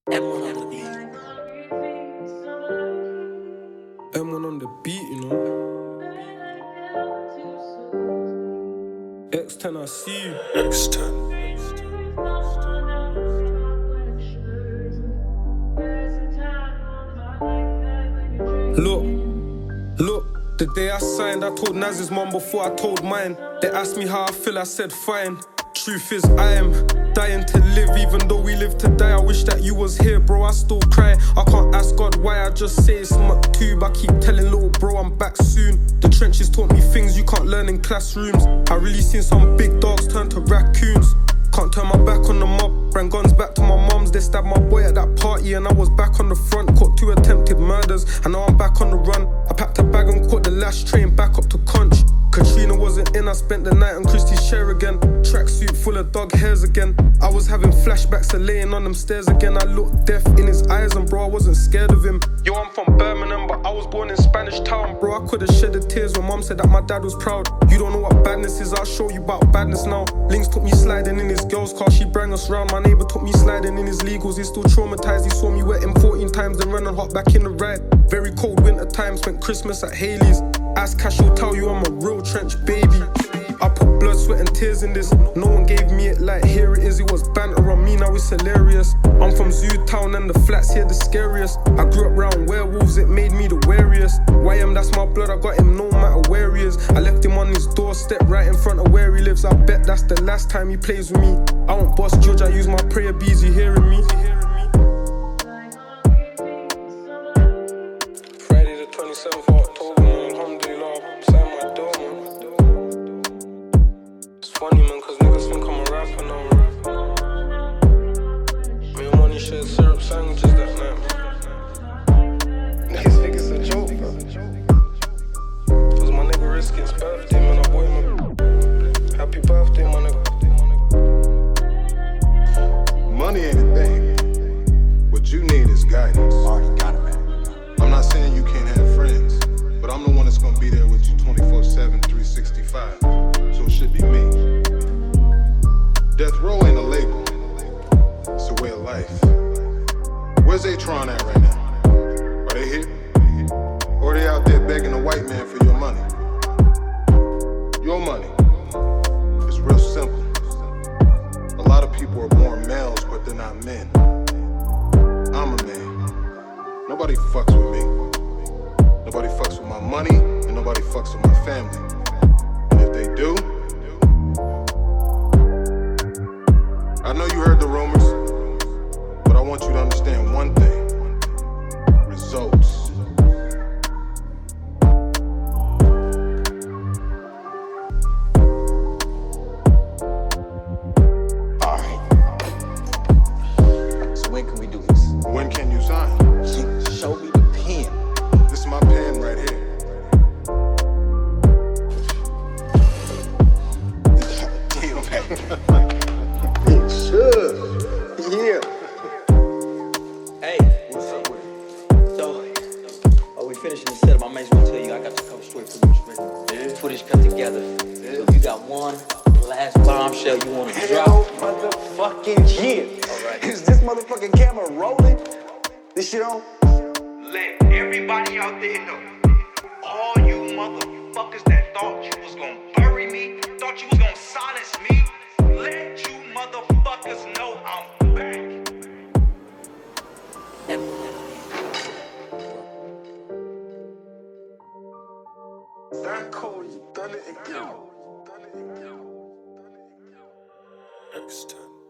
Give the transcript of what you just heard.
M1 on the beat. M1 on the beat, you know. X10, I see you. X10. Look, the day I signed, I told Naz's mom before I told mine. They asked me how I feel, I said fine. Truth is, I am dying to live, even though we live to die. I wish that you was here, bro, I still cry. I can't ask God why, I just say it's my tube. I keep telling little bro I'm back soon. The trenches taught me things you can't learn in classrooms. I really seen some big dogs turn to raccoons. Can't turn my back on the mob, ran guns back to my mum's. They stabbed my boy at that party and I was back on the front. Caught 2 attempted murders and now I'm back on the run. I packed a bag and caught the last train back up to Conch. Katrina wasn't in, I spent the night on Christie's chair again. Tracksuit full of dog hairs again. I was having flashbacks of laying on them stairs again. I looked death in his eyes and bro, I wasn't scared of him. Yo, I'm from Birmingham, but I was born in Spanish Town. Bro, I could've shed the tears when mom said that my dad was proud. You don't know what badness is, I'll show you about badness now. Links took me sliding in his girl's car, she bring us round. My neighbour took me sliding in his legals, he's still traumatized. He saw me wet him 14 times, then ran and hopped back in the ride. Very cold winter time, spent Christmas at Haley's. Ask Cash, will tell you I'm a real trench baby. I put blood, sweat and tears in this. No one gave me it like here it is. It was banter on me, now it's hilarious. I'm from Zoo Town and the flats here the scariest. I grew up round werewolves, it made me the wariest. YM, that's my blood, I got him no matter where he is. I left him on his doorstep right in front of where he lives. I bet that's the last time he plays with me. I won't boss George, I use my prayer beads, you hearing me? Friday the 27th of October, man, alhamdulillah, sign my door, man. It's funny, man, cause niggas think I'm a rapper now, man. Me and Money shared syrup sandwiches that night, man. Niggas think it's a joke, bro. It was my nigga Riskit's birthday, man, I bought him a happy birthday, my nigga. Money ain't a thing. What you need is guidance. Already got it, man. I'm not saying you can't have friends, but I'm the one that's gonna be there with you 24/7, 365. So it should be me. Death Row ain't a label. It's a way of life. Where's Atron at right now? Are they here? Or are they out there begging a white man for your money? Your money. It's real simple. A lot of people are born males, but they're not men. I'm a man. Nobody fucks with me. Nobody fucks with my money, and nobody fucks with my family. And if they do, I know you heard the rumors, but I want you to understand one thing. Results. When can we do this? When can you sign? Show me the pen. This is my pen right here. Deal, It should. yeah. Hey, what's up with it? So, we finishing the setup. I may as well tell you I got the cover story footage cut together. So if you got one last bombshell you want to Hell drop. motherfucking yeah. Alright. Is this motherfucking camera rolling? This shit on? Let everybody out there know. All you motherfuckers that thought you was gonna bury me, thought you was gonna silence me, let you motherfuckers know I'm back. That cold, you done it again. X10.